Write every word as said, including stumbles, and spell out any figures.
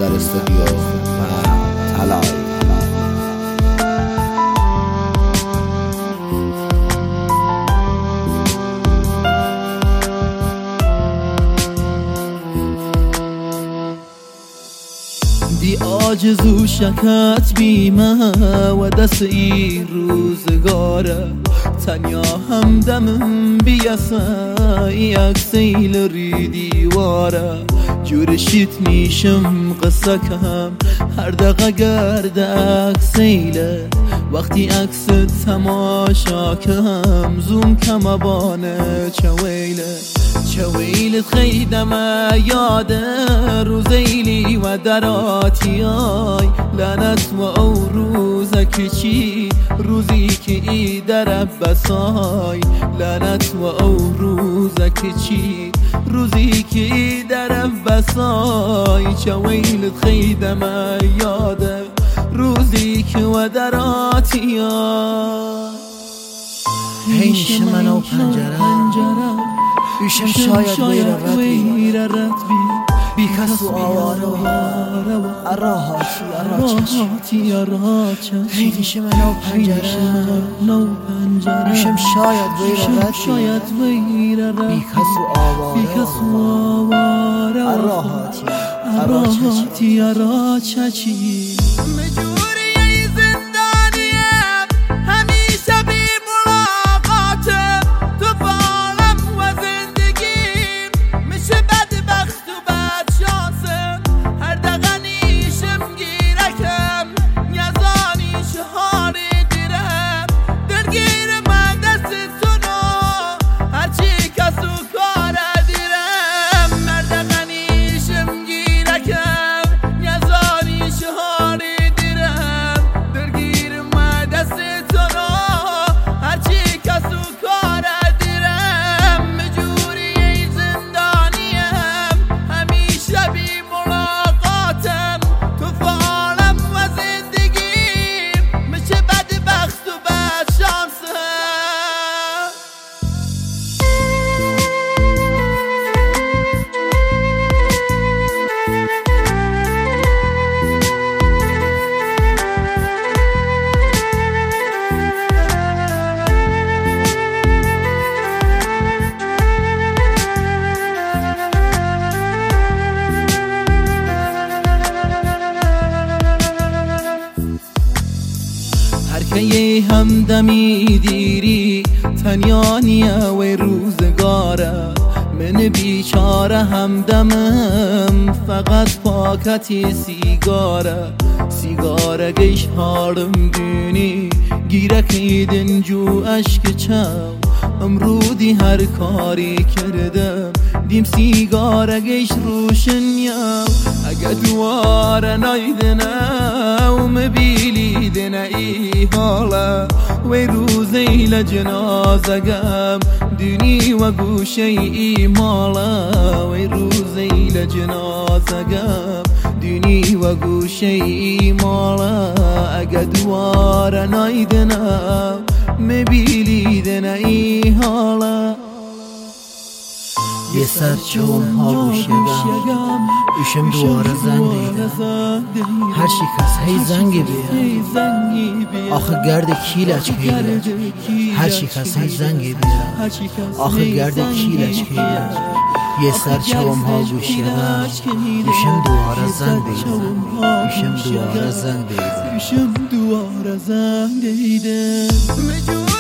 در استودیو طلای. بی عاجز و شکت بیمه و دست ای روزگاره تنیا همدمم بیاسه یک سیل ری دیواره جورشیت میشم قصه کم هر دقیقه گرده سیله وقتی عکس تماشا کم زوم کم بانه چویله چویلت خیدم یاده روزیلی و دراتی آی لعنت و او روزک چی روزی که ای در بسای لعنت و او روزک چی روزی که ای در بسای چویلت خیدم یاده روزی که و دراتی آی هیش منو پنجره بیشم شاید ویر رد بی بی کس و آواره و اراهاتی اراچه هیش منو پنجره بیشم شاید ویر رد بی کس و آواره اراهاتی اراچه چی یه همدمی دیری تنیانیه و روزگاره من بیچاره همدمم فقط پاکتی سیگاره سیگاره گیش هارم دونی گیره کیدن جو اشک چم امرودی هر کاری کردم دیم سیگاره گیش روشنیم اگه دواره نایدنه و مبیلیدنه ای حاله و روزی لجنازه گم دونی و گوشه ای ماله و روزی لجنازه گم دونی و گوشه ای ماله اگه دواره نایدنه مبیلیدنه ای حاله یه سر چون ها گوشیگم ایشم دواره زنگ دیدم هر چی کس هی زنگی بیا آخه گرد کیلش کیله هر چی کس هی زنگی بیا آخه گرد کیلش کیله یه سر چون ها گوشیگم ایشم دواره زنگ دیدم ایشم دواره زنگ دیدم ایشم دواره زنگ دیدم